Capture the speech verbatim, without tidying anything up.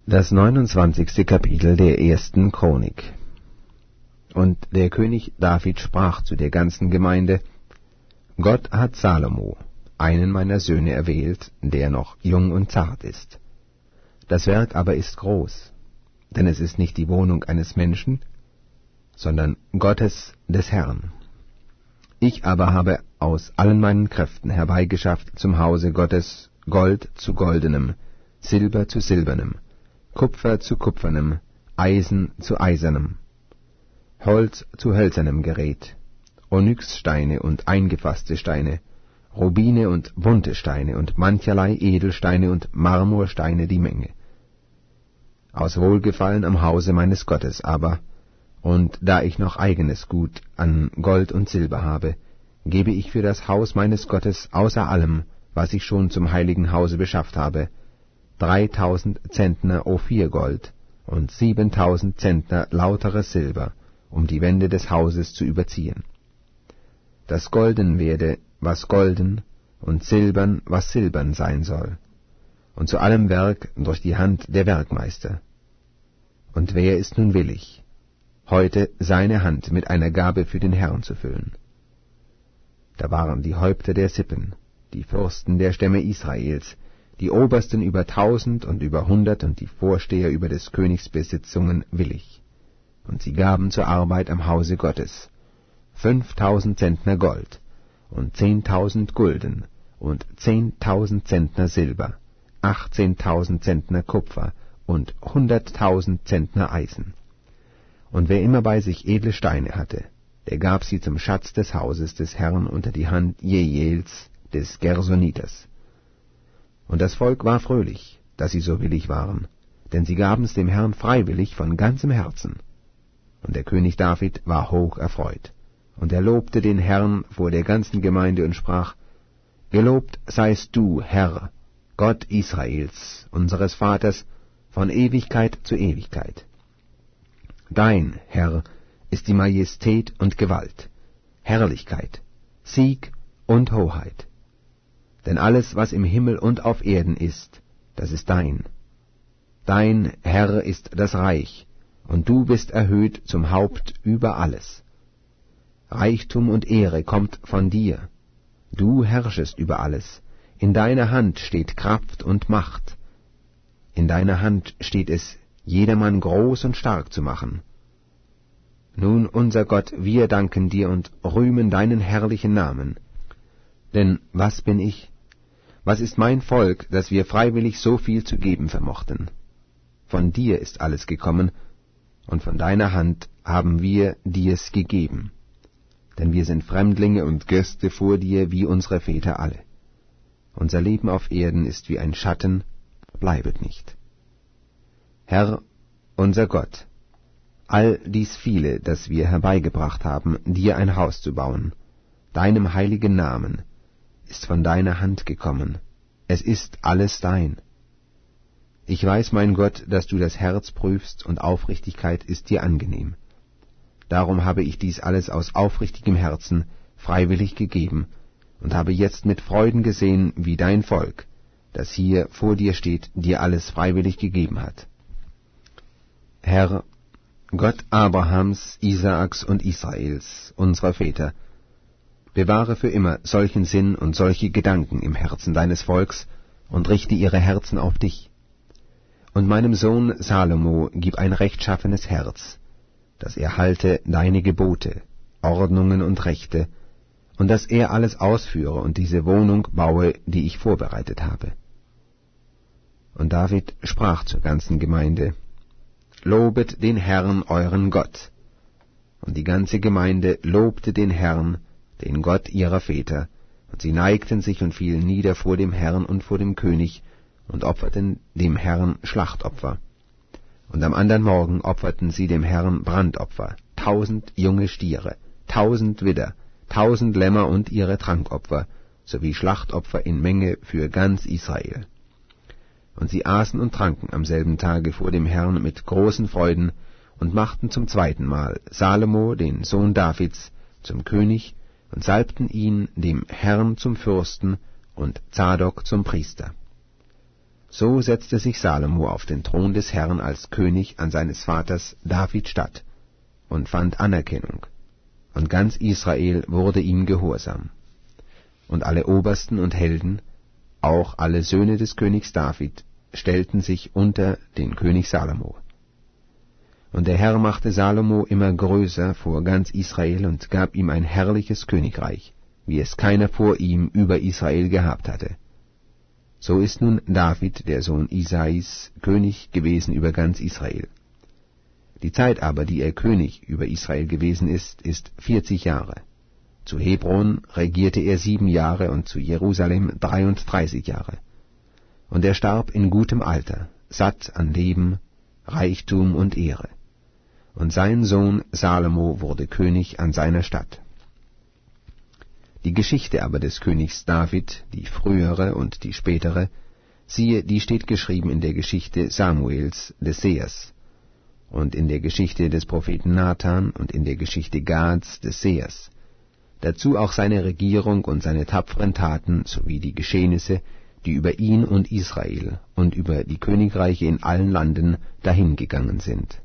Das neunundzwanzigste Kapitel der ersten Chronik. Und der König David sprach zu der ganzen Gemeinde: Gott hat Salomo, einen meiner Söhne, erwählt, der noch jung und zart ist. Das Werk aber ist groß, denn es ist nicht die Wohnung eines Menschen, sondern Gottes des Herrn. Ich aber habe aus allen meinen Kräften herbeigeschafft zum Hause Gottes Gold zu goldenem, Silber zu silbernem, Kupfer zu kupfernem, Eisen zu eisernem, Holz zu hölzernem Gerät, Onyxsteine und eingefasste Steine, Rubine und bunte Steine und mancherlei Edelsteine und Marmorsteine die Menge. Aus Wohlgefallen am Hause meines Gottes aber, und da ich noch eigenes Gut an Gold und Silber habe, gebe ich für das Haus meines Gottes außer allem, was ich schon zum heiligen Hause beschafft habe, dreitausend Zentner Ophirgold und siebentausend Zentner lauteres Silber, um die Wände des Hauses zu überziehen. Das Golden werde, was golden, und Silbern, was silbern sein soll, und zu allem Werk durch die Hand der Werkmeister. Und wer ist nun willig, heute seine Hand mit einer Gabe für den Herrn zu füllen? Da waren die Häupter der Sippen, die Fürsten der Stämme Israels, die Obersten über tausend und über hundert und die Vorsteher über des Königs Besitzungen willig. Und sie gaben zur Arbeit am Hause Gottes fünftausend Zentner Gold und zehntausend Gulden und zehntausend Zentner Silber, achtzehntausend Zentner Kupfer und hunderttausend Zentner Eisen. Und wer immer bei sich edle Steine hatte, der gab sie zum Schatz des Hauses des Herrn unter die Hand Jehiels des Gersoniters. Und das Volk war fröhlich, dass sie so willig waren, denn sie gaben's dem Herrn freiwillig von ganzem Herzen. Und der König David war hoch erfreut. Und er lobte den Herrn vor der ganzen Gemeinde und sprach: Gelobt seist du, Herr, Gott Israels, unseres Vaters, von Ewigkeit zu Ewigkeit. Dein, Herr, ist die Majestät und Gewalt, Herrlichkeit, Sieg und Hoheit. Denn alles, was im Himmel und auf Erden ist, das ist dein. Dein, Herr, ist das Reich, und du bist erhöht zum Haupt über alles. Reichtum und Ehre kommt von dir. Du herrschest über alles. In deiner Hand steht Kraft und Macht. In deiner Hand steht es, jedermann groß und stark zu machen. Nun, unser Gott, wir danken dir und rühmen deinen herrlichen Namen. Denn was bin ich? Was ist mein Volk, dass wir freiwillig so viel zu geben vermochten? Von dir ist alles gekommen, und von deiner Hand haben wir dir's gegeben. Denn wir sind Fremdlinge und Gäste vor dir, wie unsere Väter alle. Unser Leben auf Erden ist wie ein Schatten, bleibet nicht. Herr, unser Gott, all dies viele, das wir herbeigebracht haben, dir ein Haus zu bauen, deinem heiligen Namen, ist von deiner Hand gekommen. Es ist alles dein. Ich weiß, mein Gott, dass du das Herz prüfst, und Aufrichtigkeit ist dir angenehm. Darum habe ich dies alles aus aufrichtigem Herzen freiwillig gegeben und habe jetzt mit Freuden gesehen, wie dein Volk, das hier vor dir steht, dir alles freiwillig gegeben hat. Herr, Gott Abrahams, Isaaks und Israels, unserer Väter, bewahre für immer solchen Sinn und solche Gedanken im Herzen deines Volks und richte ihre Herzen auf dich. Und meinem Sohn Salomo gib ein rechtschaffenes Herz, dass er halte deine Gebote, Ordnungen und Rechte, und dass er alles ausführe und diese Wohnung baue, die ich vorbereitet habe. Und David sprach zur ganzen Gemeinde: Lobet den Herrn, euren Gott. Und die ganze Gemeinde lobte den Herrn, den Gott ihrer Väter, und sie neigten sich und fielen nieder vor dem Herrn und vor dem König und opferten dem Herrn Schlachtopfer. Und am andern Morgen opferten sie dem Herrn Brandopfer, tausend junge Stiere, tausend Widder, tausend Lämmer und ihre Trankopfer, sowie Schlachtopfer in Menge für ganz Israel. Und sie aßen und tranken am selben Tage vor dem Herrn mit großen Freuden und machten zum zweiten Mal Salomo, den Sohn Davids, zum König und salbten ihn dem Herrn zum Fürsten und Zadok zum Priester. So setzte sich Salomo auf den Thron des Herrn als König an seines Vaters David statt und fand Anerkennung, und ganz Israel wurde ihm gehorsam. Und alle Obersten und Helden, auch alle Söhne des Königs David, stellten sich unter den König Salomo. Und der Herr machte Salomo immer größer vor ganz Israel und gab ihm ein herrliches Königreich, wie es keiner vor ihm über Israel gehabt hatte. So ist nun David, der Sohn Isais, König gewesen über ganz Israel. Die Zeit aber, die er König über Israel gewesen ist, ist vierzig Jahre. Zu Hebron regierte er sieben Jahre und zu Jerusalem dreiunddreißig Jahre. Und er starb in gutem Alter, satt an Leben, Reichtum und Ehre. Und sein Sohn Salomo wurde König an seiner Stadt. Die Geschichte aber des Königs David, die frühere und die spätere, siehe, die steht geschrieben in der Geschichte Samuels des Sehers, und in der Geschichte des Propheten Nathan und in der Geschichte Gads des Sehers. Dazu auch seine Regierung und seine tapferen Taten sowie die Geschehnisse, die über ihn und Israel und über die Königreiche in allen Landen dahingegangen sind.